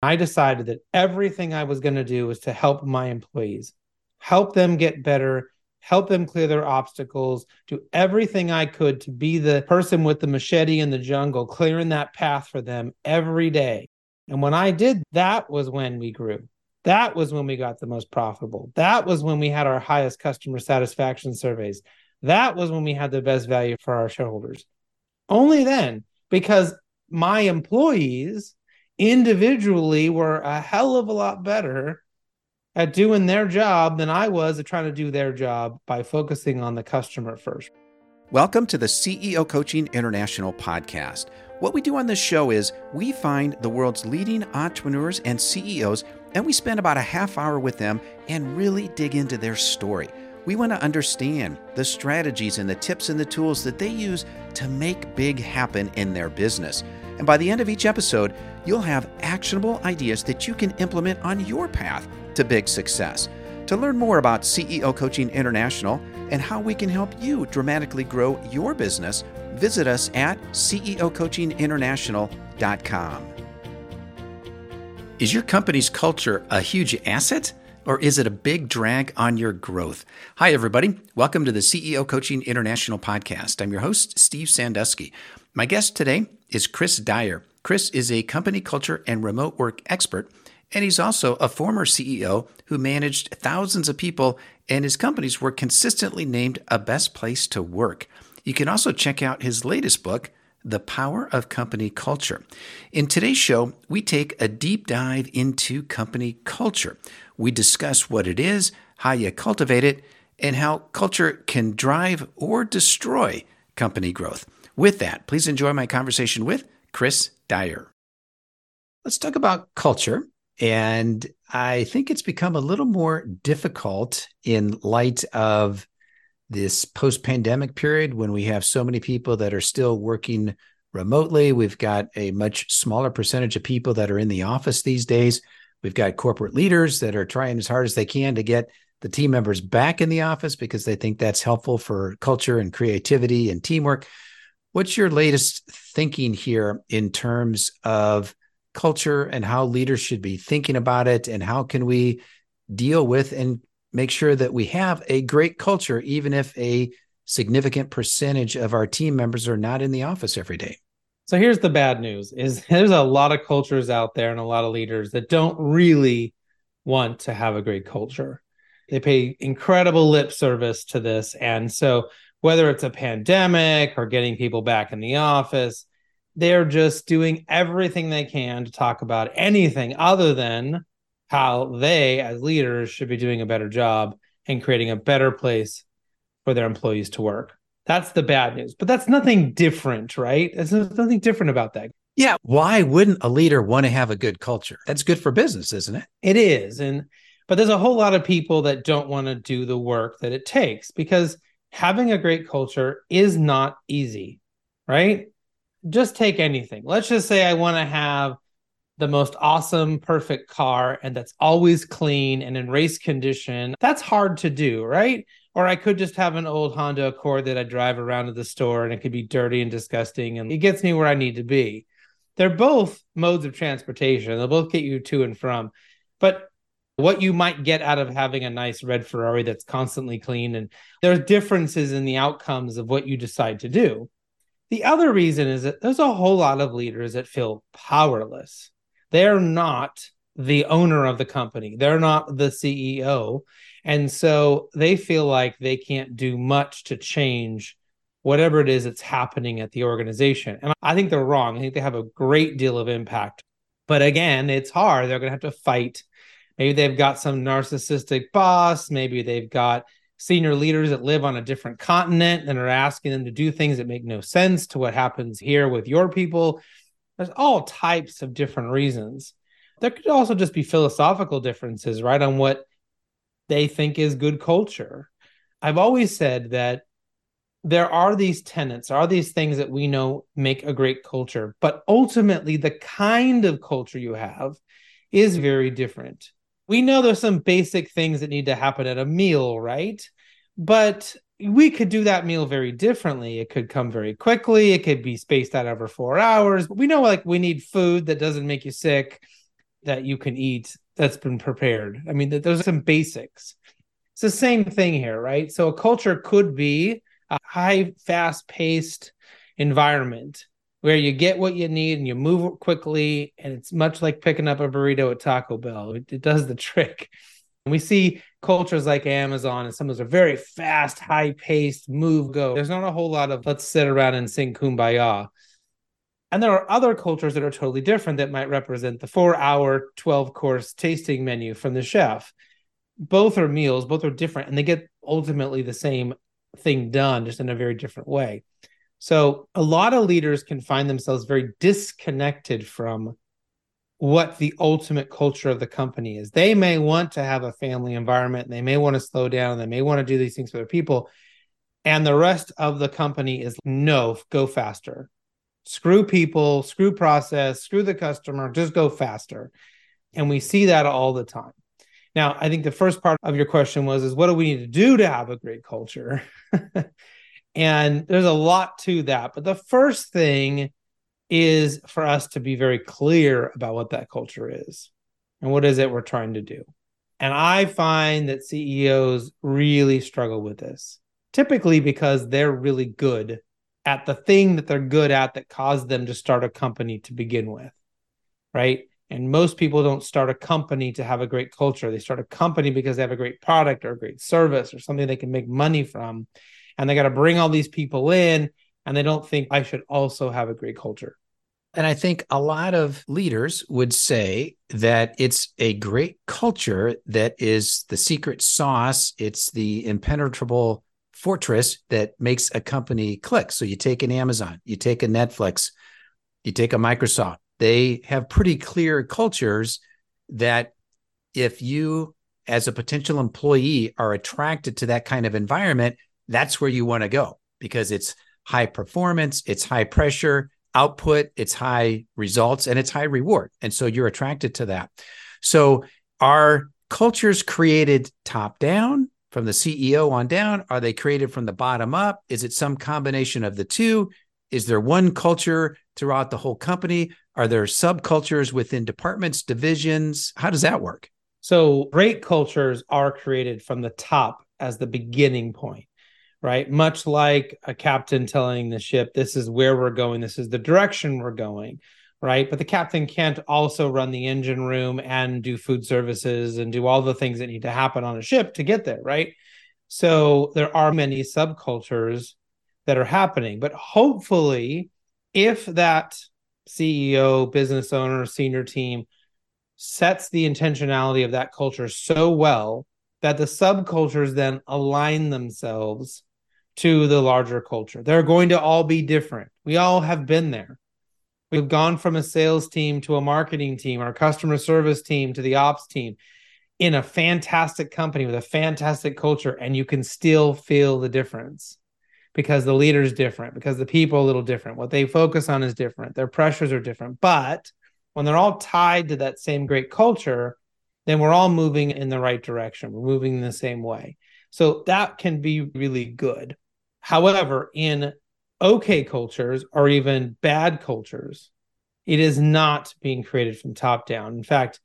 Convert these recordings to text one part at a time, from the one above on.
I decided that everything I was going to do was to help my employees, help them get better, help them clear their obstacles, do everything I could to be the person with the machete in the jungle, clearing that path for them every day. And when I did, that was when we grew. That was when we got the most profitable. That was when we had our highest customer satisfaction surveys. That was when we had the best value for our shareholders. Only then, because my employees individually were a hell of a lot better at doing their job than I was at trying to do their job by focusing on the customer first. Welcome to the CEO Coaching International podcast. What we do on this show is we find the world's leading entrepreneurs and CEOs, and we spend about a half hour with them and really dig into their story. We want to understand the strategies and the tips and the tools that they use to make big happen in their business. And by the end of each episode, you'll have actionable ideas that you can implement on your path to big success. To learn more about CEO Coaching International and how we can help you dramatically grow your business, visit us at ceocoachinginternational.com. Is your company's culture a huge asset, or is it a big drag on your growth? Hi, everybody. Welcome to the CEO Coaching International podcast. I'm your host, Steve Sandusky. My guest today is Chris Dyer. Chris is a company culture and remote work expert, and he's also a former CEO who managed thousands of people, and his companies were consistently named a best place to work. You can also check out his latest book, The Power of Company Culture. In today's show, we take a deep dive into company culture. We discuss what it is, how you cultivate it, and how culture can drive or destroy company growth. With that, please enjoy my conversation with Chris Dyer. Let's talk about culture. And I think it's become a little more difficult in light of this post-pandemic period when we have so many people that are still working remotely. We've got a much smaller percentage of people that are in the office these days. We've got corporate leaders that are trying as hard as they can to get the team members back in the office because they think that's helpful for culture and creativity and teamwork. What's your latest thinking here in terms of culture and how leaders should be thinking about it, and how can we deal with and make sure that we have a great culture, even if a significant percentage of our team members are not in the office every day? So here's the bad news is there's a lot of cultures out there and a lot of leaders that don't really want to have a great culture. They pay incredible lip service to this. And so whether it's a pandemic or getting people back in the office, they're just doing everything they can to talk about anything other than how they, as leaders, should be doing a better job and creating a better place for their employees to work. That's the bad news. But that's nothing different, right? There's nothing different about that. Yeah. Why wouldn't a leader want to have a good culture? That's good for business, isn't it? It is. But there's a whole lot of people that don't want to do the work that it takes, because having a great culture is not easy, right? Just take anything. Let's just say I want to have the most awesome, perfect car, and that's always clean and in race condition. That's hard to do, right? Or I could just have an old Honda Accord that I drive around to the store and it could be dirty and disgusting and it gets me where I need to be. They're both modes of transportation. They'll both get you to and from. But what you might get out of having a nice red Ferrari that's constantly clean, and there's differences in the outcomes of what you decide to do. The other reason is that there's a whole lot of leaders that feel powerless. They're not the owner of the company. They're not the CEO. And so they feel like they can't do much to change whatever it is that's happening at the organization. And I think they're wrong. I think they have a great deal of impact. But again, it's hard. They're going to have to fight. Maybe they've got some narcissistic boss. Maybe they've got senior leaders that live on a different continent and are asking them to do things that make no sense to what happens here with your people. There's all types of different reasons. There could also just be philosophical differences, right, on what they think is good culture. I've always said that there are these tenets, are these things that we know make a great culture, but ultimately the kind of culture you have is very different. We know there's some basic things that need to happen at a meal, right? But we could do that meal very differently. It could come very quickly. It could be spaced out over 4 hours. But we know, like, we need food that doesn't make you sick. that you can eat that's been prepared. I mean, those are some basics. It's the same thing here, right? So a culture could be a high, fast-paced environment where you get what you need and you move quickly, and it's much like picking up a burrito at Taco Bell. It does the trick. And we see cultures like Amazon and some of those are very fast, high-paced, move, go. There's not a whole lot of let's sit around and sing Kumbaya. And there are other cultures that are totally different that might represent the 4-hour, 12-course tasting menu from the chef. Both are meals, both are different, and they get ultimately the same thing done, just in a very different way. So a lot of leaders can find themselves very disconnected from what the ultimate culture of the company is. They may want to have a family environment, and they may want to slow down, they may want to do these things for their people, and the rest of the company is no, go faster. Screw people, screw process, screw the customer, just go faster. And we see that all the time. Now, I think the first part of your question was, what do we need to do to have a great culture? And there's a lot to that. But the first thing is for us to be very clear about what that culture is and what is it we're trying to do. And I find that CEOs really struggle with this, typically because they're really good at the thing that they're good at that caused them to start a company to begin with, right? And most people don't start a company to have a great culture. They start a company because they have a great product or a great service or something they can make money from. And they got to bring all these people in, and they don't think I should also have a great culture. And I think a lot of leaders would say that it's a great culture that is the secret sauce. It's the impenetrable fortress that makes a company click. So you take an Amazon, you take a Netflix, you take a Microsoft. They have pretty clear cultures that if you, as a potential employee, are attracted to that kind of environment, that's where you want to go because it's high performance, it's high pressure, output, it's high results, and it's high reward. And so you're attracted to that. So are cultures created top down from the CEO on down? Are they created from the bottom up? Is it some combination of the two? Is there one culture throughout the whole company? Are there subcultures within departments, divisions? How does that work? So great cultures are created from the top as the beginning point, right? Much like a captain telling the ship, this is where we're going, this is the direction we're going, right? But the captain can't also run the engine room and do food services and do all the things that need to happen on a ship to get there, right? So there are many subcultures that are happening, but hopefully if that CEO, business owner, senior team sets the intentionality of that culture so well that the subcultures then align themselves to the larger culture. They're going to all be different. We all have been there. We've gone from a sales team to a marketing team, our customer service team to the ops team in a fantastic company with a fantastic culture, and you can still feel the difference because the leader's different, because the people are a little different. What they focus on is different. Their pressures are different. But when they're all tied to that same great culture, then we're all moving in the right direction. We're moving in the same way. So that can be really good. However, in okay cultures or even bad cultures, it is not being created from top down. In fact,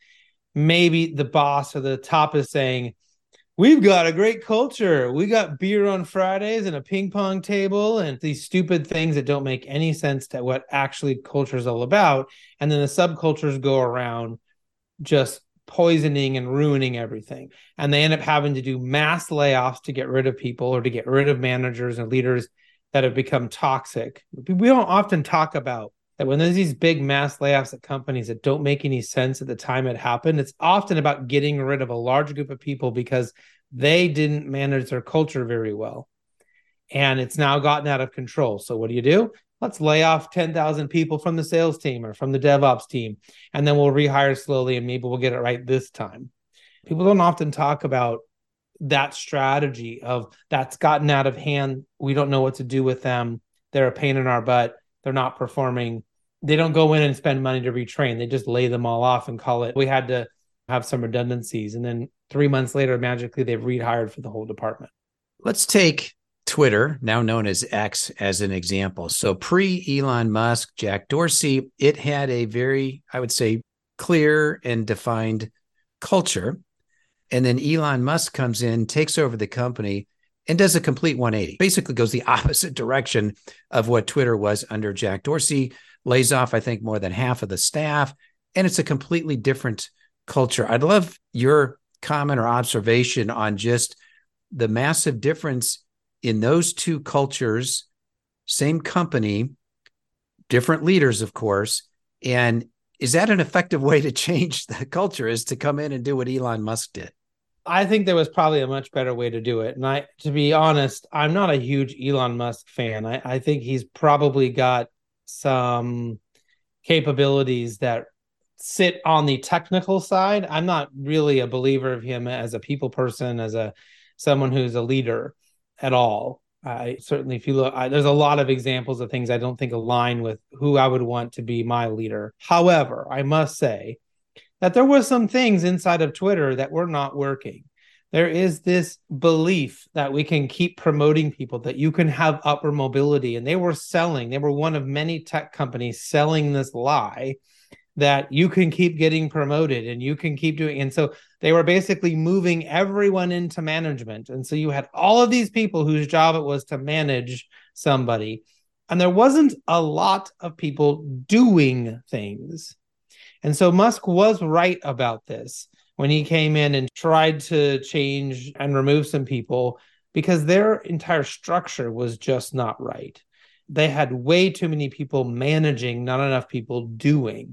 maybe the boss or the top is saying, we've got a great culture. We got beer on Fridays and a ping pong table and these stupid things that don't make any sense to what actually culture is all about. And then the subcultures go around just poisoning and ruining everything. And they end up having to do mass layoffs to get rid of people or to get rid of managers and leaders that have become toxic. We don't often talk about that when there's these big mass layoffs at companies that don't make any sense at the time it happened. It's often about getting rid of a large group of people because they didn't manage their culture very well. And it's now gotten out of control. So what do? Let's lay off 10,000 people from the sales team or from the DevOps team, and then we'll rehire slowly and maybe we'll get it right this time. People don't often talk about that strategy of that's gotten out of hand. We don't know what to do with them. They're a pain in our butt. They're not performing. They don't go in and spend money to retrain. They just lay them all off and call it, we had to have some redundancies. And then 3 months later, magically, they've rehired for the whole department. Let's take Twitter, now known as X, as an example. So pre-Elon Musk, Jack Dorsey, it had a very, I would say, clear and defined culture. And then Elon Musk comes in, takes over the company, and does a complete 180. Basically goes the opposite direction of what Twitter was under Jack Dorsey, lays off, I think, more than half of the staff, and it's a completely different culture. I'd love your comment or observation on just the massive difference in those two cultures, same company, different leaders, of course. And is that an effective way to change the culture, is to come in and do what Elon Musk did? I think there was probably a much better way to do it. And to be honest, I'm not a huge Elon Musk fan. I think he's probably got some capabilities that sit on the technical side. I'm not really a believer of him as a people person, as someone who's a leader at all. I certainly, if you look, there's a lot of examples of things I don't think align with who I would want to be my leader. However, I must say that there were some things inside of Twitter that were not working. There is this belief that we can keep promoting people, that you can have upper mobility. And they were one of many tech companies selling this lie that you can keep getting promoted and you can keep doing. And so they were basically moving everyone into management. And so you had all of these people whose job it was to manage somebody. And there wasn't a lot of people doing things. And so Musk was right about this when he came in and tried to change and remove some people, because their entire structure was just not right. They had way too many people managing, not enough people doing.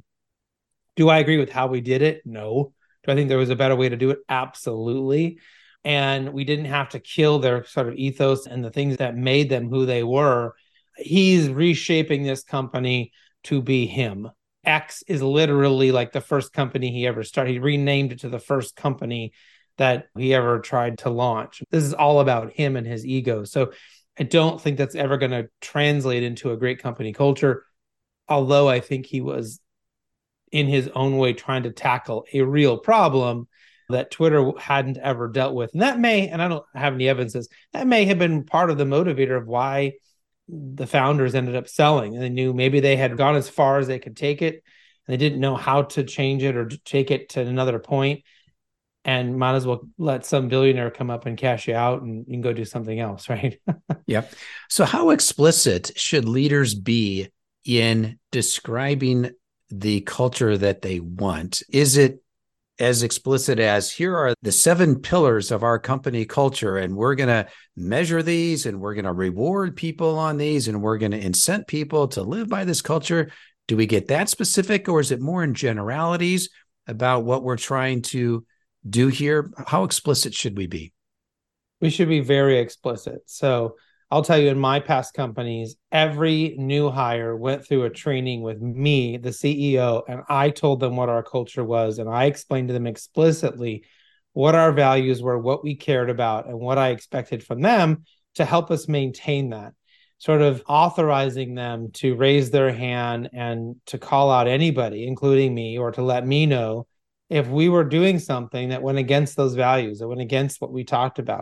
Do I agree with how we did it? No. Do I think there was a better way to do it? Absolutely. And we didn't have to kill their sort of ethos and the things that made them who they were. He's reshaping this company to be him. X is literally like the first company he ever started. He renamed it to the first company that he ever tried to launch. This is all about him and his ego. So I don't think that's ever going to translate into a great company culture, although I think he was in his own way trying to tackle a real problem that Twitter hadn't ever dealt with. And that may, and I don't have any evidences, that may have been part of the motivator of why the founders ended up selling. And they knew maybe they had gone as far as they could take it, and they didn't know how to change it or to take it to another point, and might as well let some billionaire come up and cash you out, and you can go do something else, right? Yep. So how explicit should leaders be in describing the culture that they want? Is it as explicit as, here are the 7 pillars of our company culture, and we're going to measure these, and we're going to reward people on these, and we're going to incent people to live by this culture? Do we get that specific, or is it more in generalities about what we're trying to do here? How explicit should we be? We should be very explicit. So I'll tell you, in my past companies, every new hire went through a training with me, the CEO, and I told them what our culture was. And I explained to them explicitly what our values were, what we cared about, and what I expected from them to help us maintain that, sort of authorizing them to raise their hand and to call out anybody, including me, or to let me know if we were doing something that went against those values, that went against what we talked about,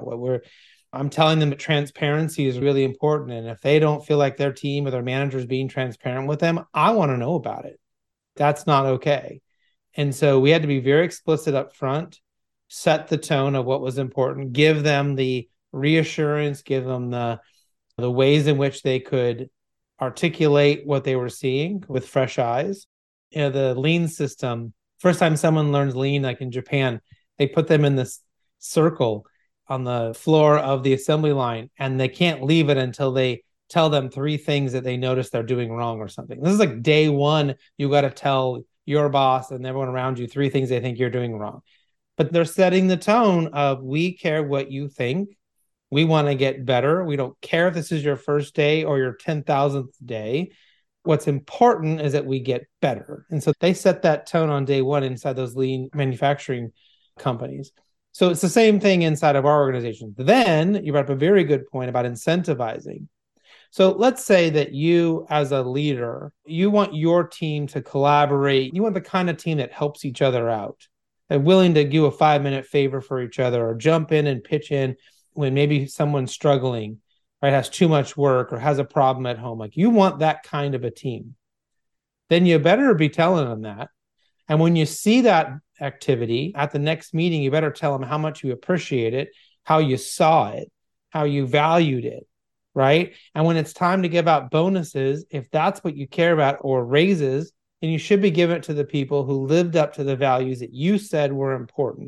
I'm telling them that transparency is really important. And if they don't feel like their team or their manager is being transparent with them, I want to know about it. That's not okay. And so we had to be very explicit up front, set the tone of what was important, give them the reassurance, give them the ways in which they could articulate what they were seeing with fresh eyes. You know, the lean system, first time someone learns lean, like in Japan, they put them in this circle on the floor of the assembly line, and they can't leave it until they tell them 3 things that they notice they're doing wrong or something. This is like day 1. You got to tell your boss and everyone around you 3 things they think you're doing wrong. But they're setting the tone of, we care what you think. We want to get better. We don't care if this is your first day or your 10,000th day. What's important is that we get better. And so they set that tone on day 1 inside those lean manufacturing companies. So it's the same thing inside of our organization. Then you brought up a very good point about incentivizing. So let's say that you, as a leader, you want your team to collaborate. You want the kind of team that helps each other out, and willing to do a 5-minute favor for each other, or jump in and pitch in when maybe someone's struggling, right, has too much work or has a problem at home. Like, you want that kind of a team. Then you better be telling them that. And when you see that activity at the next meeting, you better tell them how much you appreciate it, how you saw it, how you valued it, right? And when it's time to give out bonuses, if that's what you care about, or raises, then you should be giving it to the people who lived up to the values that you said were important,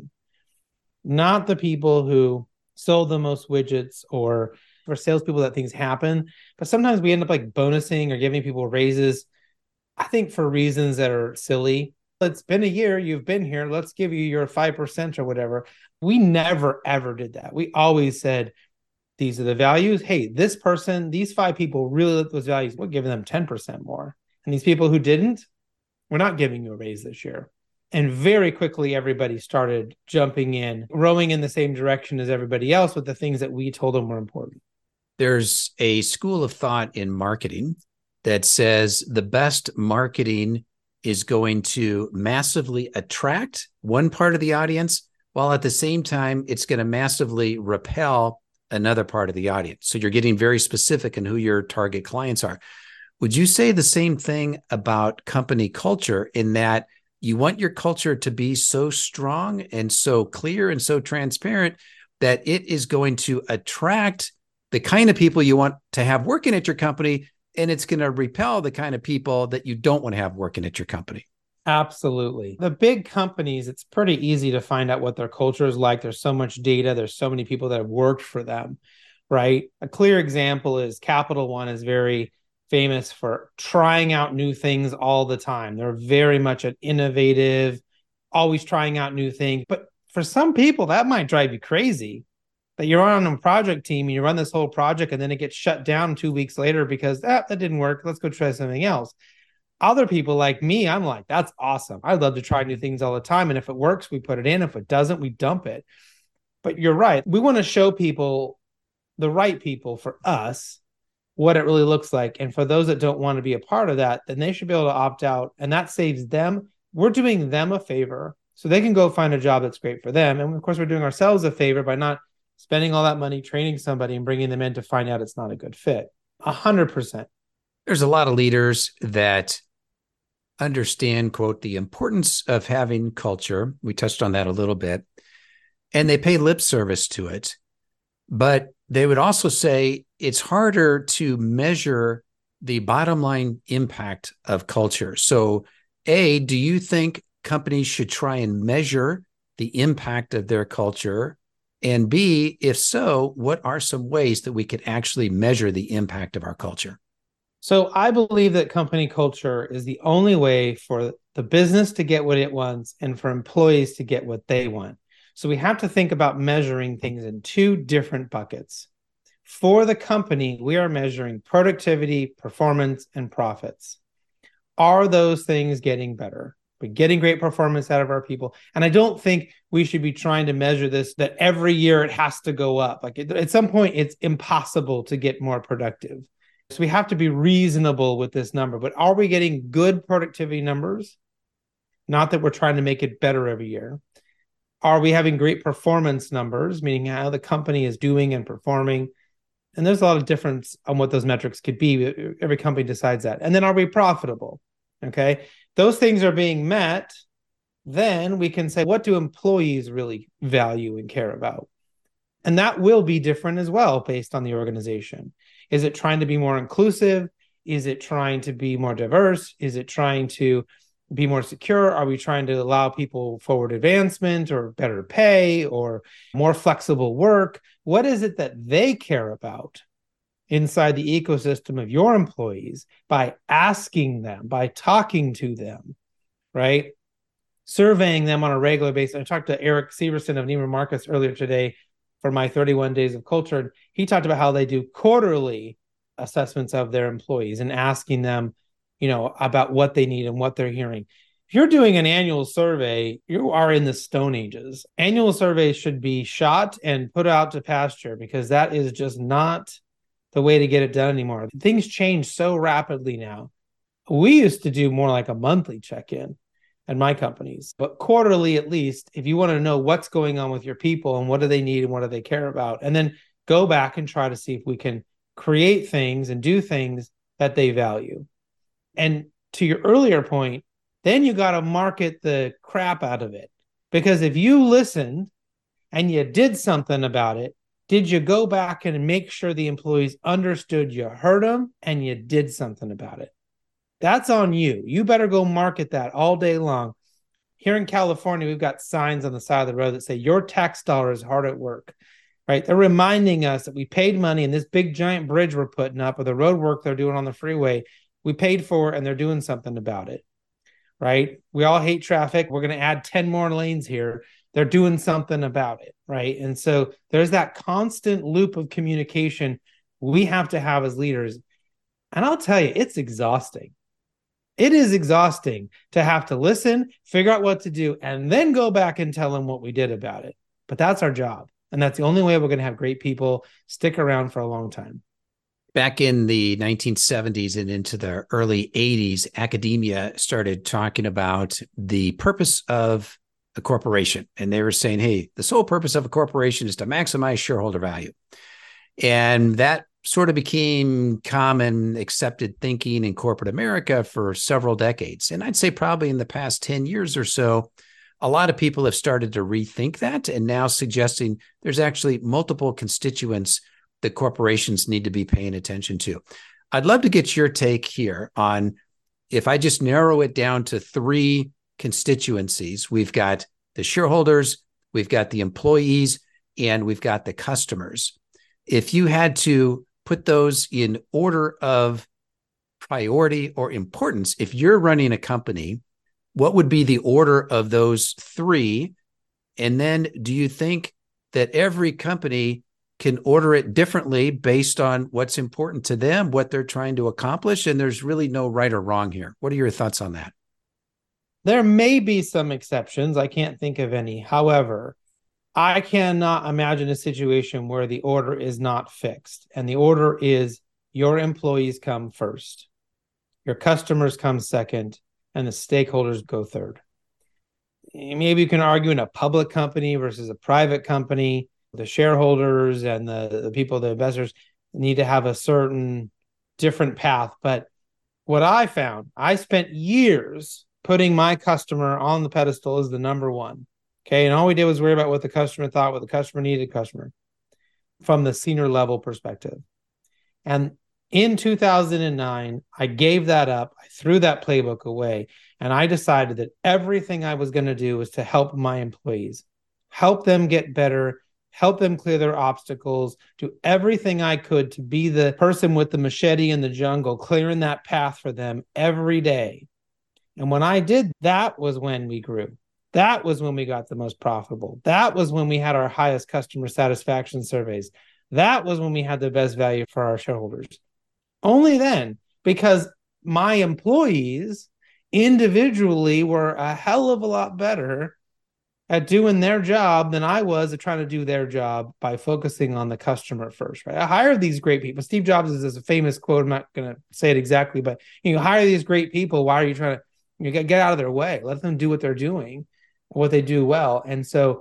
not the people who sold the most widgets, or for salespeople that things happen. But sometimes we end up like bonusing or giving people raises, I think for reasons that are silly. It's been a year, you've been here, let's give you your 5% or whatever. We never, ever did that. We always said, these are the values. Hey, this person, these 5 people really live those values. We're giving them 10% more. And these people who didn't, we're not giving you a raise this year. And very quickly, everybody started jumping in, rowing in the same direction as everybody else with the things that we told them were important. There's a school of thought in marketing that says the best marketing is going to massively attract one part of the audience, while at the same time, it's going to massively repel another part of the audience. So you're getting very specific in who your target clients are. Would you say the same thing about company culture, in that you want your culture to be so strong and so clear and so transparent that it is going to attract the kind of people you want to have working at your company, and it's going to repel the kind of people that you don't want to have working at your company? Absolutely. The big companies, it's pretty easy to find out what their culture is like. There's so much data. There's so many people that have worked for them, right? A clear example is Capital One is very famous for trying out new things all the time. They're very much an innovative, always trying out new things. But for some people, that might drive you crazy, that you're on a project team and you run this whole project and then it gets shut down 2 weeks later because that didn't work. Let's go try something else. Other people like me, I'm like, that's awesome. I love to try new things all the time. And if it works, we put it in. If it doesn't, we dump it. But you're right. We want to show people, the right people for us, what it really looks like. And for those that don't want to be a part of that, then they should be able to opt out. And that saves them. We're doing them a favor so they can go find a job that's great for them. And of course, we're doing ourselves a favor by not spending all that money training somebody and bringing them in to find out it's not a good fit. 100%. There's a lot of leaders that understand, quote, the importance of having culture. We touched on that a little bit, and they pay lip service to it. But they would also say it's harder to measure the bottom line impact of culture. So, A, do you think companies should try and measure the impact of their culture? And B, if so, what are some ways that we could actually measure the impact of our culture? So I believe that company culture is the only way for the business to get what it wants and for employees to get what they want. So we have to think about measuring things in 2 different buckets. For the company, we are measuring productivity, performance, and profits. Are those things getting better? We're getting great performance out of our people. And I don't think we should be trying to measure this, that every year it has to go up. Like at some point, it's impossible to get more productive. So we have to be reasonable with this number. But are we getting good productivity numbers? Not that we're trying to make it better every year. Are we having great performance numbers, meaning how the company is doing and performing? And there's a lot of difference on what those metrics could be. Every company decides that. And then are we profitable? Okay. Those things are being met. Then we can say, what do employees really value and care about? And that will be different as well based on the organization. Is it trying to be more inclusive? Is it trying to be more diverse? Is it trying to be more secure? Are we trying to allow people forward advancement or better pay or more flexible work? What is it that they care about inside the ecosystem of your employees by asking them, by talking to them, right? Surveying them on a regular basis. I talked to Eric Severson of Neiman Marcus earlier today for my 31 Days of Culture. He talked about how they do quarterly assessments of their employees and asking them, about what they need and what they're hearing. If you're doing an annual survey, you are in the Stone Ages. Annual surveys should be shot and put out to pasture because that is just not the way to get it done anymore. Things change so rapidly now. We used to do more like a monthly check-in at my companies, but quarterly at least, if you want to know what's going on with your people and what do they need and what do they care about, and then go back and try to see if we can create things and do things that they value. And to your earlier point, Then you got to market the crap out of it. Because if you listened and you did something about it, did you go back and make sure the employees understood you heard them and you did something about it? That's on you. You better go market that all day long. Here in California, we've got signs on the side of the road that say your tax dollar is hard at work, right? They're reminding us that we paid money and this big giant bridge we're putting up or the road work they're doing on the freeway, we paid for and they're doing something about it, right? We all hate traffic. We're going to add 10 more lanes here. They're doing something about it, right? And so there's that constant loop of communication we have to have as leaders. And I'll tell you, it's exhausting. It is exhausting to have to listen, figure out what to do, and then go back and tell them what we did about it. But that's our job. And that's the only way we're going to have great people stick around for a long time. Back in the 1970s and into the early 80s, academia started talking about the purpose of a corporation. And they were saying, hey, the sole purpose of a corporation is to maximize shareholder value. And that sort of became common accepted thinking in corporate America for several decades. And I'd say probably in the past 10 years or so, a lot of people have started to rethink that and now suggesting there's actually multiple constituents that corporations need to be paying attention to. I'd love to get your take here on, if I just narrow it down to three constituencies, we've got the shareholders, we've got the employees, and we've got the customers. If you had to put those in order of priority or importance, if you're running a company, what would be the order of those three? And then do you think that every company can order it differently based on what's important to them, what they're trying to accomplish? And there's really no right or wrong here. What are your thoughts on that? There may be some exceptions. I can't think of any. However, I cannot imagine a situation where the order is not fixed. And the order is your employees come first, your customers come second, and the stakeholders go third. Maybe you can argue in a public company versus a private company, the shareholders and the people, the investors need to have a certain different path. But what I found, I spent years putting my customer on the pedestal as the number one. Okay. And all we did was worry about what the customer thought, what the customer needed, customer from the senior level perspective. And in 2009, I gave that up. I threw that playbook away. And I decided that everything I was going to do was to help my employees, help them get better, help them clear their obstacles, do everything I could to be the person with the machete in the jungle, clearing that path for them every day. And when I did, that was when we grew. That was when we got the most profitable. That was when we had our highest customer satisfaction surveys. That was when we had the best value for our shareholders. Only then, because my employees individually were a hell of a lot better at doing their job than I was at trying to do their job by focusing on the customer first, right? I hired these great people. Steve Jobs is a famous quote. I'm not going to say it exactly, but you hire these great people. Why are you trying to get out of their way? Let them do what they're doing, what they do well. And so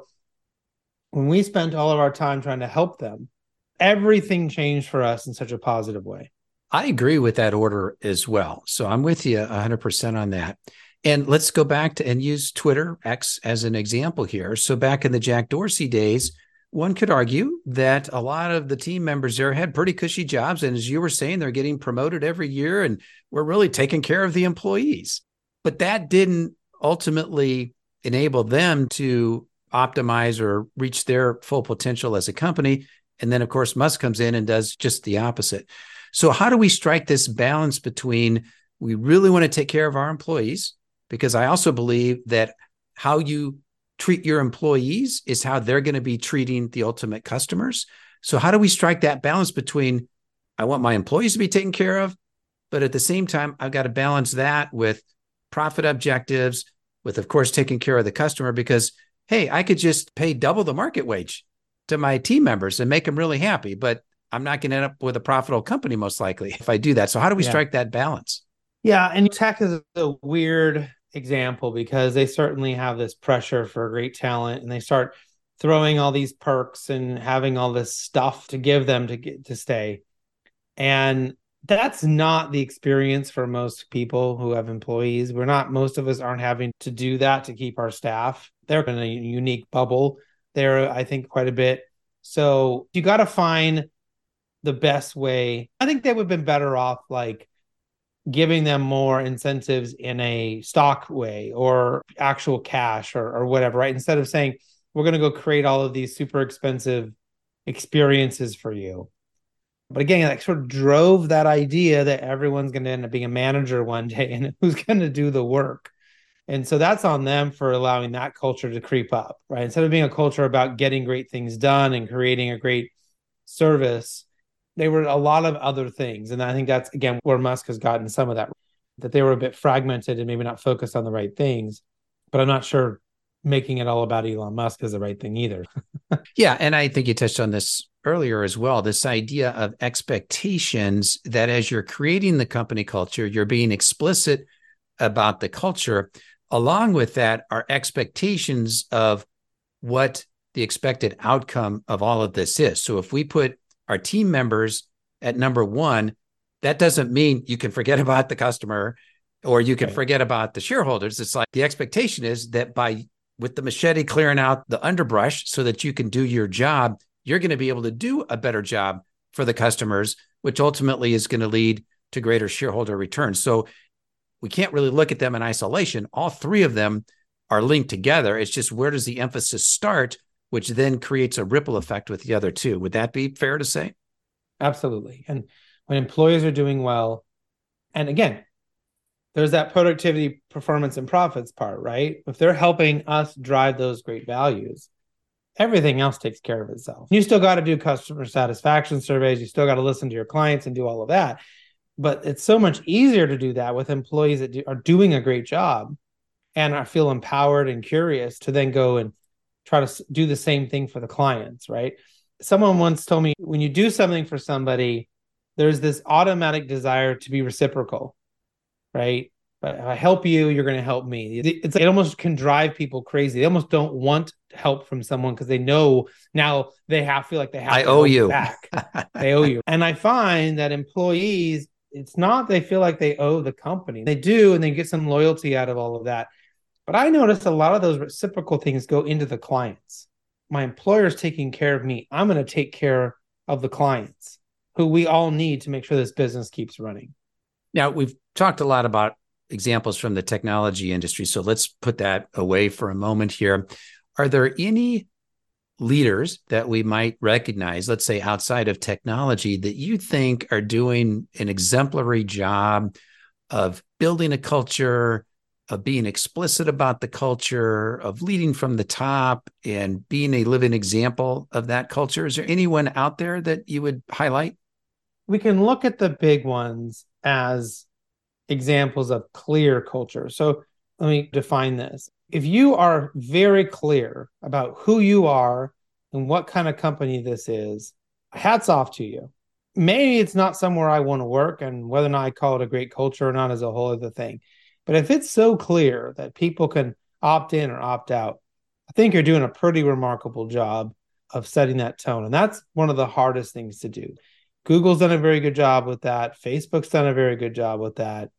when we spent all of our time trying to help them, everything changed for us in such a positive way. I agree with that order as well. So I'm with you 100% on that. And let's go back to and use Twitter X as an example here. So back in the Jack Dorsey days, one could argue that a lot of the team members there had pretty cushy jobs. And as you were saying, they're getting promoted every year and we're really taking care of the employees. But that didn't ultimately enable them to optimize or reach their full potential as a company. And then, of course, Musk comes in and does just the opposite. So how do we strike this balance between we really want to take care of our employees? Because I also believe that how you treat your employees is how they're going to be treating the ultimate customers. So how do we strike that balance between I want my employees to be taken care of, but at the same time, I've got to balance that with profit objectives, with, of course, taking care of the customer because, hey, I could just pay double the market wage to my team members and make them really happy, but I'm not going to end up with a profitable company most likely if I do that. So how do we strike that balance? Yeah. And tech is a weird example because they certainly have this pressure for great talent and they start throwing all these perks and having all this stuff to give them to stay. And That's not the experience for most people who have employees. Most of us aren't having to do that to keep our staff. They're in a unique bubble there, I think, quite a bit. So you got to find the best way. I think they would have been better off like giving them more incentives in a stock way or actual cash or whatever, right? Instead of saying, we're going to go create all of these super expensive experiences for you. But again, that sort of drove that idea that everyone's going to end up being a manager one day and who's going to do the work. And so that's on them for allowing that culture to creep up, right? Instead of being a culture about getting great things done and creating a great service, they were a lot of other things. And I think that's, again, where Musk has gotten some of that they were a bit fragmented and maybe not focused on the right things. But I'm not sure making it all about Elon Musk is the right thing either. Yeah. And I think you touched on this earlier as well, this idea of expectations that as you're creating the company culture, you're being explicit about the culture. Along with that are expectations of what the expected outcome of all of this is. So if we put our team members at number one, that doesn't mean you can forget about the customer or you can forget about the shareholders. It's like the expectation is that with the machete clearing out the underbrush so that you can do your job, you're going to be able to do a better job for the customers, which ultimately is going to lead to greater shareholder returns. So we can't really look at them in isolation. All three of them are linked together. It's just where does the emphasis start, which then creates a ripple effect with the other two. Would that be fair to say? Absolutely. And when employees are doing well, and again, there's that productivity, performance, and profits part, right? If they're helping us drive those great values, everything else takes care of itself. You still got to do customer satisfaction surveys. You still got to listen to your clients and do all of that. But it's so much easier to do that with employees that are doing a great job and I feel empowered and curious to then go and try to do the same thing for the clients, right? Someone once told me when you do something for somebody, there's this automatic desire to be reciprocal, right? But if I help you, you're going to help me. It almost can drive people crazy. They almost don't want help from someone because they know now feel like they have I to owe help you back. They owe you. And I find that employees, it's not they feel like they owe the company. They do, and they get some loyalty out of all of that. But I notice a lot of those reciprocal things go into the clients. My employer's taking care of me. I'm going to take care of the clients who we all need to make sure this business keeps running. Now, we've talked a lot about examples from the technology industry, so let's put that away for a moment here. Are there any leaders that we might recognize, let's say outside of technology, that you think are doing an exemplary job of building a culture, of being explicit about the culture, of leading from the top and being a living example of that culture? Is there anyone out there that you would highlight? We can look at the big ones as examples of clear culture. So let me define this. If you are very clear about who you are and what kind of company this is, hats off to you. Maybe it's not somewhere I want to work, and whether or not I call it a great culture or not is a whole other thing. But if it's so clear that people can opt in or opt out, I think you're doing a pretty remarkable job of setting that tone. And that's one of the hardest things to do. Google's done a very good job with that. Facebook's done a very good job with that.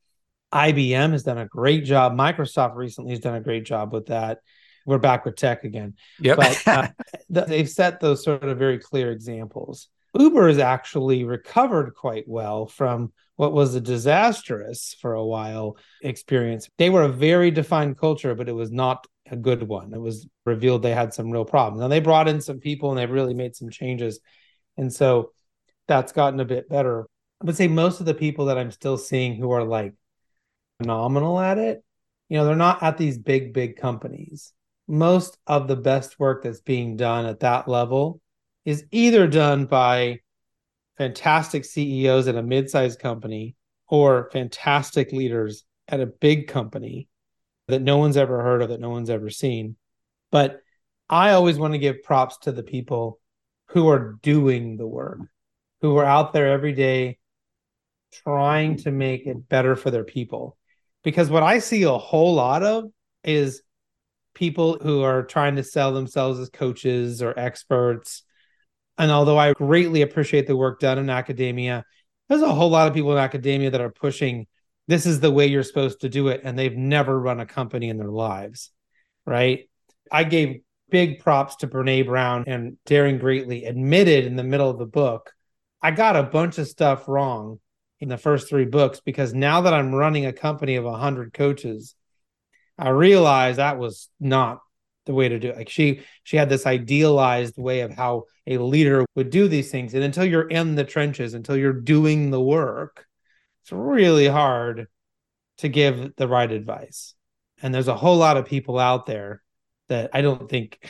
IBM has done a great job. Microsoft recently has done a great job with that. We're back with tech again. Yep. But they've set those sort of very clear examples. Uber has actually recovered quite well from what was a disastrous for a while experience. They were a very defined culture, but it was not a good one. It was revealed they had some real problems. Now they brought in some people and they've really made some changes. And so that's gotten a bit better. I would say most of the people that I'm still seeing who are like phenomenal at it, they're not at these big companies. Most of the best work that's being done at that level is either done by fantastic CEOs at a mid-sized company or fantastic leaders at a big company that no one's ever heard of, that no one's ever seen. But I always want to give props to the people who are doing the work, who are out there every day trying to make it better for their people. Because what I see a whole lot of is people who are trying to sell themselves as coaches or experts. And although I greatly appreciate the work done in academia, There's a whole lot of people in academia that are pushing this is the way you're supposed to do it, and they've never run a company in their lives, right? I gave big props to Brene Brown, and Daring Greatly admitted in the middle of the book, I got a bunch of stuff wrong in the first 3 books because now that I'm running a company of 100 coaches, I realized that was not the way to do it. Like she had this idealized way of how a leader would do these things. And until you're in the trenches, until you're doing the work, it's really hard to give the right advice. And there's a whole lot of people out there that I don't think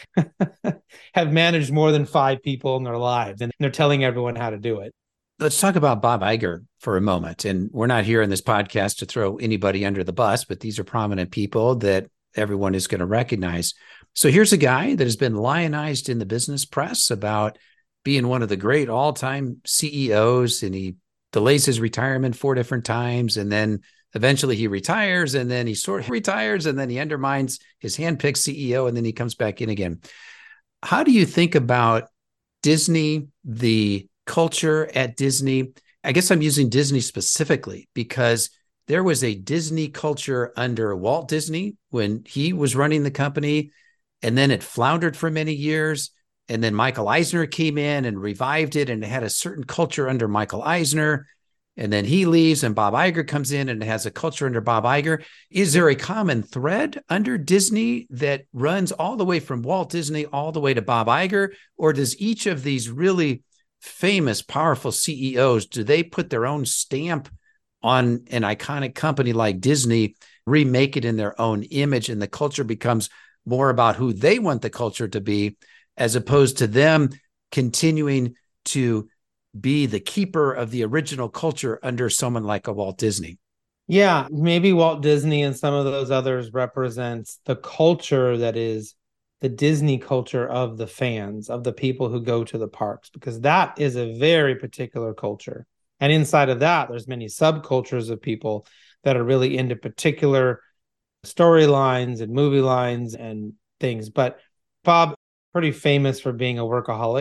have managed more than 5 people in their lives, and they're telling everyone how to do it. Let's talk about Bob Iger for a moment. And we're not here in this podcast to throw anybody under the bus, but these are prominent people that everyone is going to recognize. So here's a guy that has been lionized in the business press about being one of the great all-time CEOs, and he delays his retirement 4 different times, and then eventually he retires, and then he sort of retires, and then he undermines his handpicked CEO, and then he comes back in again. How do you think about Disney, the culture at Disney? I guess I'm using Disney specifically because there was a Disney culture under Walt Disney when he was running the company, and then it floundered for many years. And then Michael Eisner came in and revived it, and it had a certain culture under Michael Eisner. And then he leaves and Bob Iger comes in and it has a culture under Bob Iger. Is there a common thread under Disney that runs all the way from Walt Disney all the way to Bob Iger? Or does each of these really famous, powerful CEOs, do they put their own stamp on an iconic company like Disney, remake it in their own image, and the culture becomes more about who they want the culture to be, as opposed to them continuing to be the keeper of the original culture under someone like a Walt Disney? Yeah, maybe Walt Disney and some of those others represents the culture that is the Disney culture of the fans, of the people who go to the parks, because that is a very particular culture. And inside of that, there's many subcultures of people that are really into particular storylines and movie lines and things. But Bob, pretty famous for being a workaholic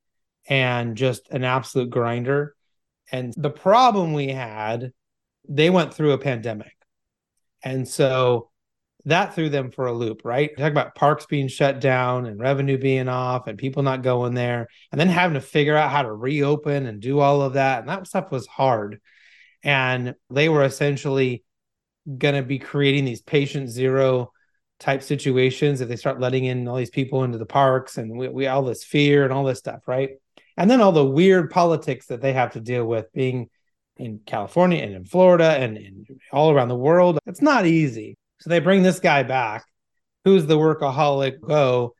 and just an absolute grinder. And the problem we had, they went through a pandemic. And so that threw them for a loop, right? Talk about parks being shut down and revenue being off and people not going there, and then having to figure out how to reopen and do all of that. And that stuff was hard. And they were essentially going to be creating these patient zero type situations if they start letting in all these people into the parks, and we all this fear and all this stuff, right? And then all the weird politics that they have to deal with being in California and in Florida and all around the world. It's not easy. So they bring this guy back, who's the workaholic go.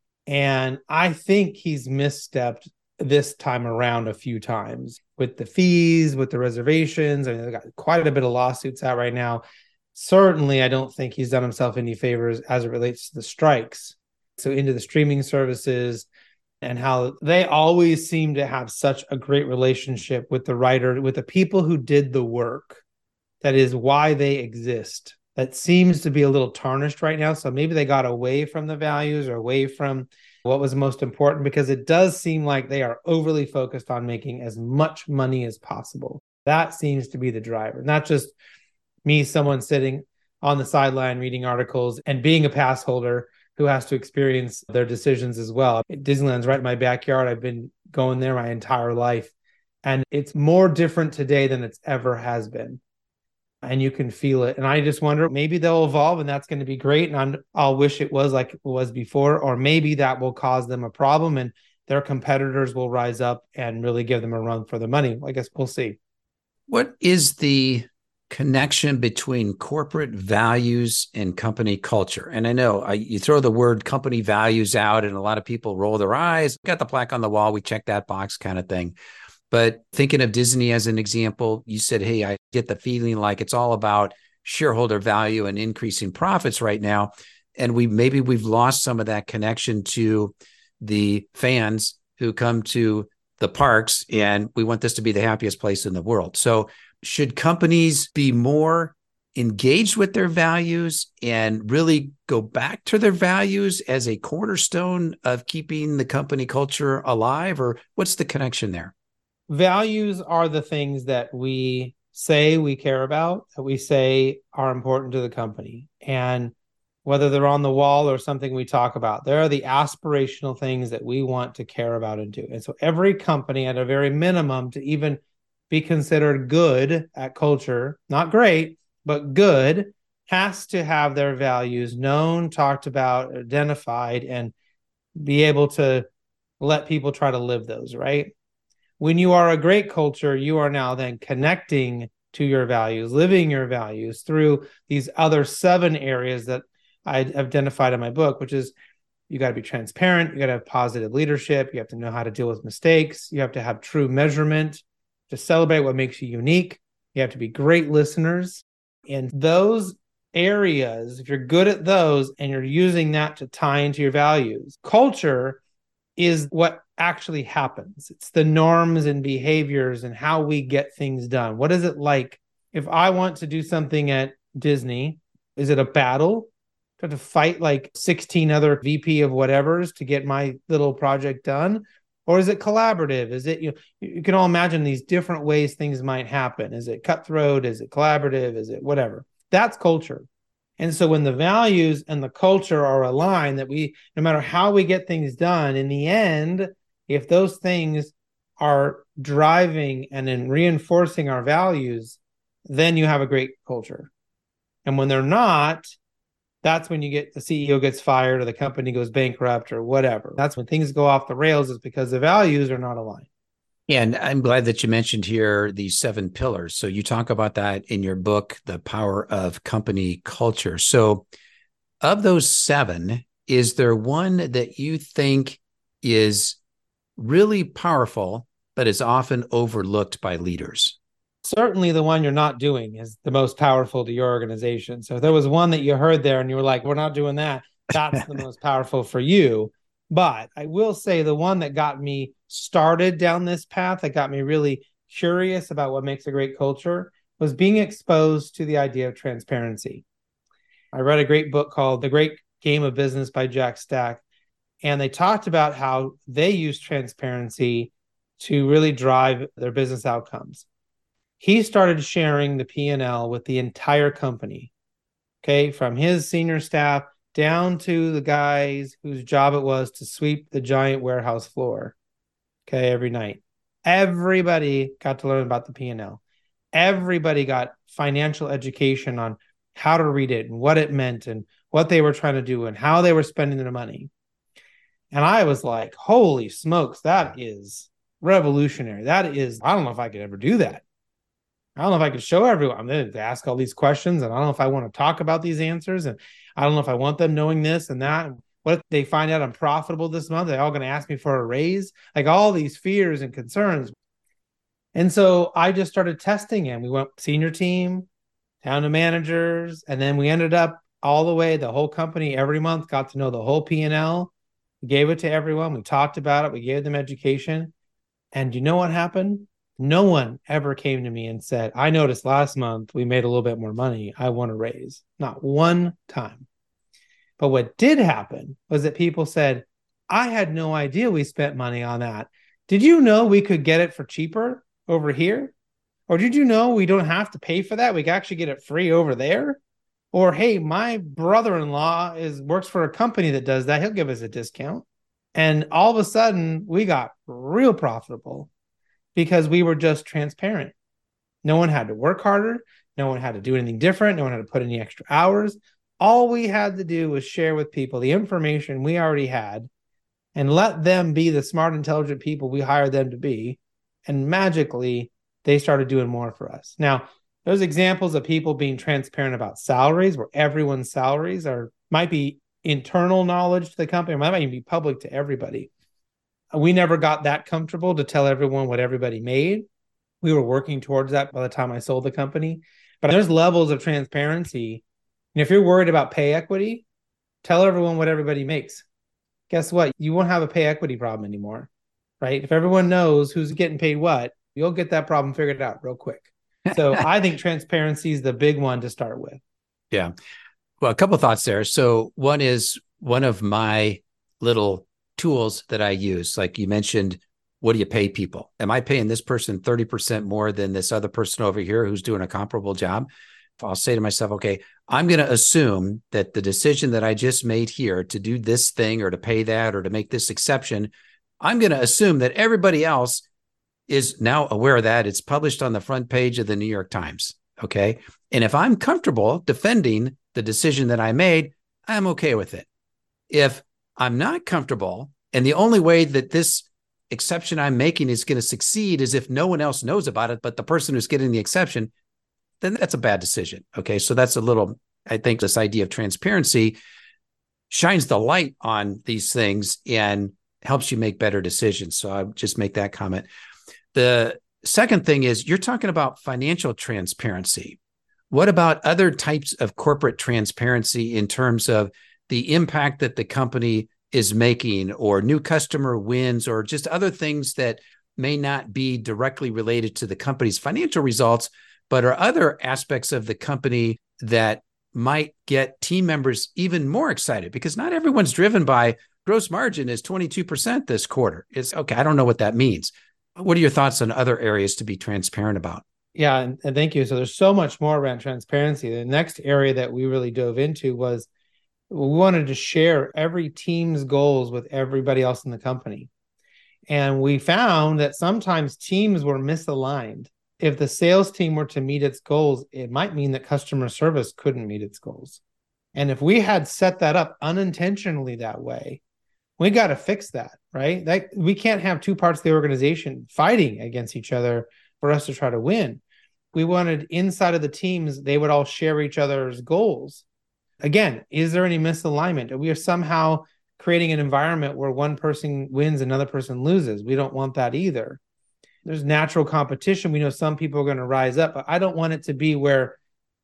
And I think he's misstepped this time around a few times with the fees, with the reservations. I mean, they've got quite a bit of lawsuits out right now. Certainly, I don't think he's done himself any favors as it relates to the strikes. So into the streaming services and how they always seem to have such a great relationship with the writer, with the people who did the work. That is why they exist. That seems to be a little tarnished right now. So maybe they got away from the values or away from what was most important, because it does seem like they are overly focused on making as much money as possible. That seems to be the driver, not just me, someone sitting on the sideline reading articles and being a pass holder who has to experience their decisions as well. Disneyland's right in my backyard. I've been going there my entire life, and it's more different today than it's ever has been. And you can feel it. And I just wonder, maybe they'll evolve and that's going to be great. And I'll wish it was like it was before, or maybe that will cause them a problem and their competitors will rise up and really give them a run for the money. I guess we'll see. What is the connection between corporate values and company culture? And I know you throw the word company values out and a lot of people roll their eyes, got the plaque on the wall, we check that box kind of thing. But thinking of Disney as an example, you said, hey, I get the feeling like it's all about shareholder value and increasing profits right now. And we've lost some of that connection to the fans who come to the parks, and we want this to be the happiest place in the world. So should companies be more engaged with their values and really go back to their values as a cornerstone of keeping the company culture alive? Or what's the connection there? Values are the things that we say we care about, that we say are important to the company. And whether they're on the wall or something we talk about, there are the aspirational things that we want to care about and do. And so every company, at a very minimum, to even be considered good at culture, not great, but good, has to have their values known, talked about, identified, and be able to let people try to live those, right? When you are a great culture, you are now then connecting to your values, living your values through these other 7 areas that I identified in my book, which is you got to be transparent, you got to have positive leadership, you have to know how to deal with mistakes, you have to have true measurement, to celebrate what makes you unique, you have to be great listeners. And those areas, if you're good at those and you're using that to tie into your values, culture is what actually happens. It's the norms and behaviors and how we get things done. What is it like if I want to do something at Disney? Is it a battle? To have to fight like 16 other VP of whatevers to get my little project done? Or is it collaborative? Is it, you can all imagine these different ways things might happen. Is it cutthroat? Is it collaborative? Is it whatever? That's culture. And so when the values and the culture are aligned, that we, no matter how we get things done, in the end, if those things are driving and in reinforcing our values, then you have a great culture. And when they're not, that's when you get the CEO gets fired or the company goes bankrupt or whatever. That's when things go off the rails, is because the values are not aligned. And I'm glad that you mentioned here these 7 pillars. So you talk about that in your book, The Power of Company Culture. So of those 7, is there one that you think is really powerful, but is often overlooked by leaders? Certainly the one you're not doing is the most powerful to your organization. So if there was one that you heard there and you were like, we're not doing that, that's the most powerful for you. But I will say the one that got me started down this path, that got me really curious about what makes a great culture, was being exposed to the idea of transparency. I read a great book called The Great Game of Business by Jack Stack, and they talked about how they use transparency to really drive their business outcomes. He started sharing the P&L with the entire company, okay, from his senior staff down to the guys whose job it was to sweep the giant warehouse floor, okay, every night. Everybody got to learn about the P&L. Everybody got financial education on how to read it and what it meant and what they were trying to do and how they were spending their money. And I was like, holy smokes, that is revolutionary. That is, I don't know if I could ever do that. I don't know if I could show everyone. I'm going to ask all these questions, and I don't know if I want to talk about these answers, and I don't know if I want them knowing this and that. What if they find out I'm profitable this month? They're all going to ask me for a raise, like all these fears and concerns. And so I just started testing it. We went senior team down to managers, and then we ended up all the way, the whole company every month got to know the whole P&L. We gave it to everyone. We talked about it. We gave them education. And you know what happened? No one ever came to me and said, I noticed last month we made a little bit more money. I want a raise. Not one time. But what did happen was that people said, I had no idea we spent money on that. Did you know we could get it for cheaper over here? Or did you know we don't have to pay for that? We can actually get it free over there? Or, hey, my brother-in-law works for a company that does that. He'll give us a discount. And all of a sudden, we got real profitable because we were just transparent. No one had to work harder. No one had to do anything different. No one had to put any extra hours. All we had to do was share with people the information we already had and let them be the smart, intelligent people we hired them to be. And magically, they started doing more for us. Now, there's examples of people being transparent about salaries, where everyone's salaries might be internal knowledge to the company, might even be public to everybody. We never got that comfortable to tell everyone what everybody made. We were working towards that by the time I sold the company. But there's levels of transparency. And if you're worried about pay equity, tell everyone what everybody makes. Guess what? You won't have a pay equity problem anymore, right? If everyone knows who's getting paid what, you'll get that problem figured out real quick. So I think transparency is the big one to start with. Yeah. Well, a couple of thoughts there. So one is one of my little tools that I use, like you mentioned, what do you pay people? Am I paying this person 30% more than this other person over here who's doing a comparable job? I'll say to myself, okay, I'm going to assume that the decision that I just made here to do this thing or to pay that or to make this exception, I'm going to assume that everybody else is now aware of that. It's published on the front page of the New York Times. Okay. And if I'm comfortable defending the decision that I made, I'm okay with it. If I'm not comfortable, and the only way that this exception I'm making is going to succeed is if no one else knows about it, but the person who's getting the exception, then that's a bad decision. Okay. So that's a little, I think this idea of transparency shines the light on these things and helps you make better decisions. So I'll just make that comment. The second thing is you're talking about financial transparency. What about other types of corporate transparency in terms of the impact that the company is making or new customer wins or just other things that may not be directly related to the company's financial results, but are other aspects of the company that might get team members even more excited? Because not everyone's driven by gross margin is 22% this quarter. It's okay. I don't know what that means. What are your thoughts on other areas to be transparent about? Yeah, and thank you. So there's so much more around transparency. The next area that we really dove into was we wanted to share every team's goals with everybody else in the company. And we found that sometimes teams were misaligned. If the sales team were to meet its goals, it might mean that customer service couldn't meet its goals. And if we had set that up unintentionally that way, we got to fix that, right? That we can't have two parts of the organization fighting against each other for us to try to win. We wanted inside of the teams, they would all share each other's goals. Again, is there any misalignment? We are somehow creating an environment where one person wins, another person loses. We don't want that either. There's natural competition. We know some people are going to rise up, but I don't want it to be where,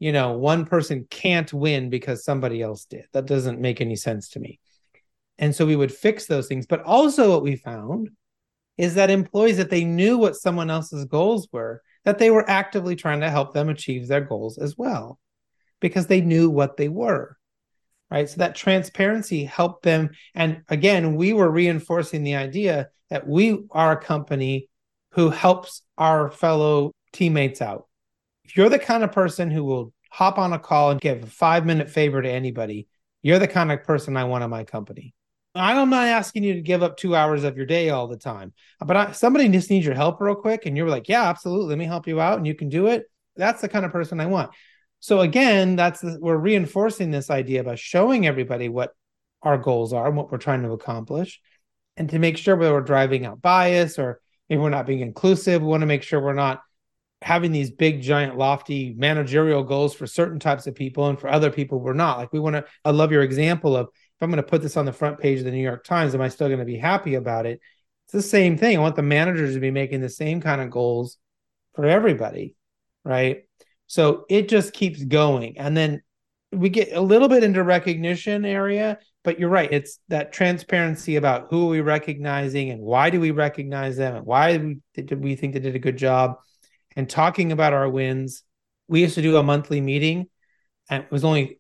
one person can't win because somebody else did. That doesn't make any sense to me. And so we would fix those things. But also what we found is that employees, that they knew what someone else's goals were, that they were actively trying to help them achieve their goals as well, because they knew what they were, right? So that transparency helped them. And again, we were reinforcing the idea that we are a company who helps our fellow teammates out. If you're the kind of person who will hop on a call and give a 5-minute favor to anybody, you're the kind of person I want in my company. I'm not asking you to give up 2 hours of your day all the time, but somebody just needs your help real quick. And you're like, yeah, absolutely. Let me help you out. And you can do it. That's the kind of person I want. So again, we're reinforcing this idea by showing everybody what our goals are and what we're trying to accomplish. And to make sure we're driving out bias or maybe we're not being inclusive, we want to make sure we're not having these big, giant, lofty managerial goals for certain types of people, and for other people, we're not. Like I love your example of, if I'm going to put this on the front page of the New York Times, am I still going to be happy about it? It's the same thing. I want the managers to be making the same kind of goals for everybody, right? So it just keeps going. And then we get a little bit into recognition area, but you're right. It's that transparency about who are we recognizing and why do we recognize them and why do we think they did a good job, and talking about our wins. We used to do a monthly meeting, and it was only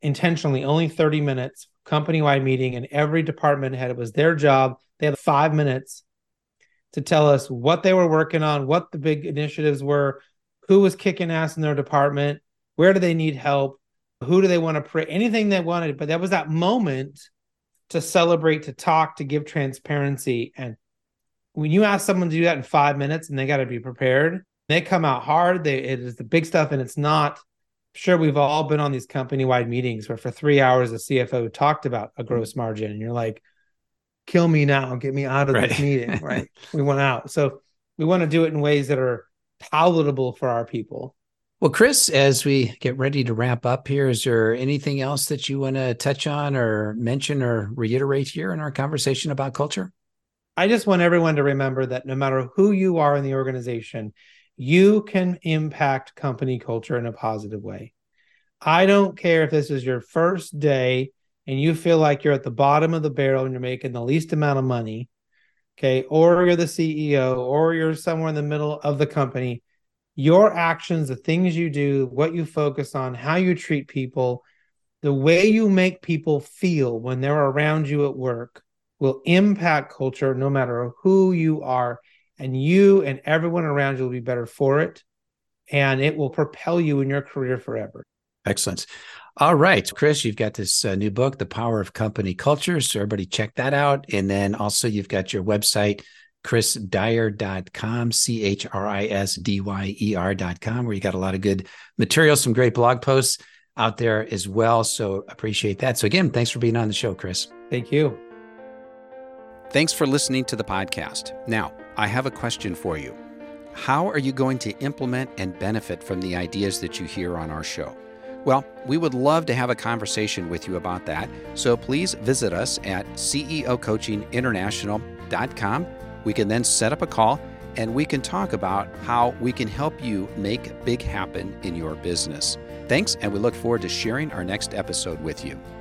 30 minutes, company-wide meeting, and every department head, it was their job. They had 5 minutes to tell us what they were working on, what the big initiatives were, who was kicking ass in their department, where do they need help, who do they want to pray, anything they wanted. But that was that moment to celebrate, to talk, to give transparency. And when you ask someone to do that in 5 minutes, and they got to be prepared, they come out hard. It is the big stuff, and it's not. Sure, we've all been on these company-wide meetings where for 3 hours the CFO talked about a gross margin, and you're like, kill me now, get me out of this meeting, right? We went out. So we want to do it in ways that are palatable for our people. Well, Chris, as we get ready to wrap up here, is there anything else that you want to touch on or mention or reiterate here in our conversation about culture? I just want everyone to remember that no matter who you are in the organization, you can impact company culture in a positive way. I don't care if this is your first day and you feel like you're at the bottom of the barrel and you're making the least amount of money, okay, or you're the CEO, or you're somewhere in the middle of the company. Your actions, the things you do, what you focus on, how you treat people, the way you make people feel when they're around you at work will impact culture no matter who you are. and you and everyone around you will be better for it. And it will propel you in your career forever. Excellent. All right, Chris, you've got this new book, The Power of Company Culture. So everybody check that out. And then also you've got your website, chrisdyer.com, CHRISDYER.com, where you got a lot of good material, some great blog posts out there as well. So appreciate that. So again, thanks for being on the show, Chris. Thank you. Thanks for listening to the podcast. Now, I have a question for you. How are you going to implement and benefit from the ideas that you hear on our show? Well, we would love to have a conversation with you about that. So please visit us at ceocoachinginternational.com. We can then set up a call and we can talk about how we can help you make big happen in your business. Thanks, and we look forward to sharing our next episode with you.